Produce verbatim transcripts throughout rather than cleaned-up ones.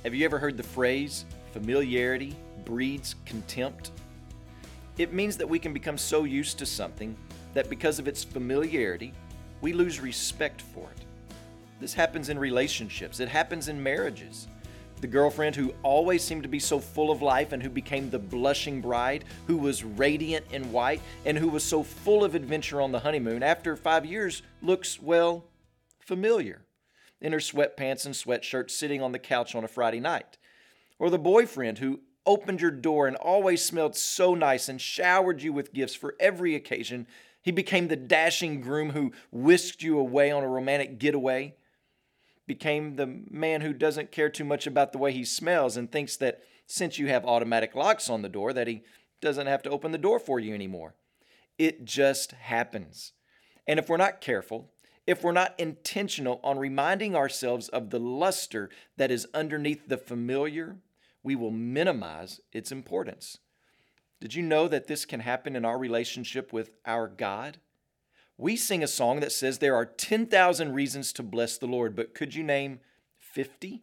Have you ever heard the phrase, familiarity breeds contempt? It means that we can become so used to something that because of its familiarity, we lose respect for it. This happens in relationships. It happens in marriages. The girlfriend who always seemed to be so full of life and who became the blushing bride, who was radiant in white and who was so full of adventure on the honeymoon, after five years looks, well, familiar in her sweatpants and sweatshirt sitting on the couch on a Friday night. Or the boyfriend who opened your door and always smelled so nice and showered you with gifts for every occasion. He became the dashing groom who whisked you away on a romantic getaway. Became the man who doesn't care too much about the way he smells and thinks that since you have automatic locks on the door that he doesn't have to open the door for you anymore. It just happens. And if we're not careful, if we're not intentional on reminding ourselves of the luster that is underneath the familiar, we will minimize its importance. Did you know that this can happen in our relationship with our God? We sing a song that says there are ten thousand reasons to bless the Lord, but could you name fifty?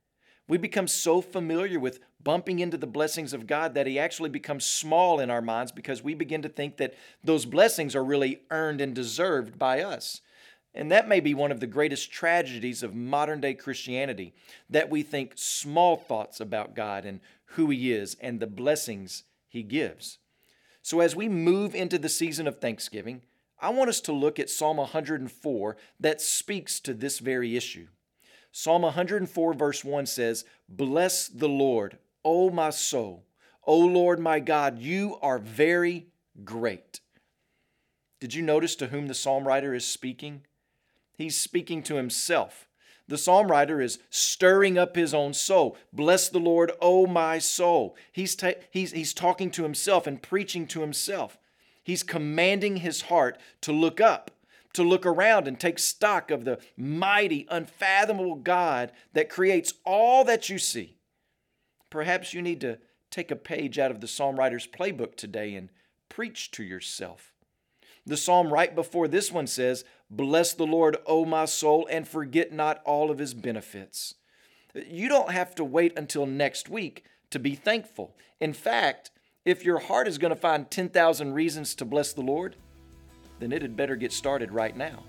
We become so familiar with bumping into the blessings of God that He actually becomes small in our minds because we begin to think that those blessings are really earned and deserved by us. And that may be one of the greatest tragedies of modern day Christianity, that we think small thoughts about God and who He is and the blessings He gives. So as we move into the season of Thanksgiving, I want us to look at Psalm one hundred four that speaks to this very issue. Psalm one hundred four verse one says, "Bless the Lord, O my soul. O Lord my God, you are very great." Did you notice to whom the psalm writer is speaking? He's speaking to himself. The psalm writer is stirring up his own soul. Bless the Lord, O my soul. He's, ta- he's, he's talking to himself and preaching to himself. He's commanding his heart to look up, to look around and take stock of the mighty, unfathomable God that creates all that you see. Perhaps you need to take a page out of the psalm writer's playbook today and preach to yourself. The psalm right before this one says, "Bless the Lord, O my soul, and forget not all of His benefits." You don't have to wait until next week to be thankful. In fact, if your heart is going to find ten thousand reasons to bless the Lord, then it had better get started right now.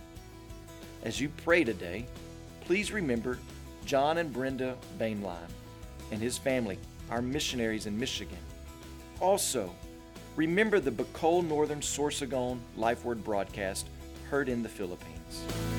As you pray today, please remember John and Brenda Bainline and his family, our missionaries in Michigan. Also, remember the Bicol Northern Sorsogon Life Word broadcast heard in the Philippines.